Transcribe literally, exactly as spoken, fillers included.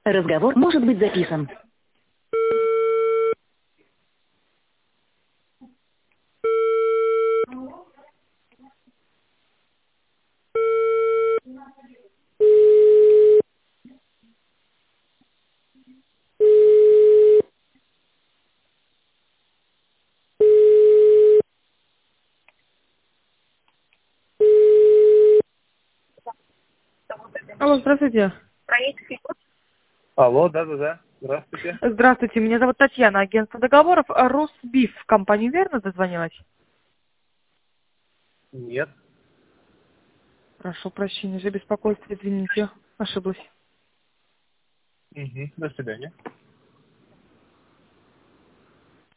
Разговор может быть записан. Алло, здравствуйте. Алло, да-да-да. Здравствуйте. Здравствуйте, меня зовут Татьяна, агентство договоров. А Росбиф, в компанию верно дозвонилась? Нет. Прошу прощения за беспокойство, извините, ошиблась. Угу. До свидания.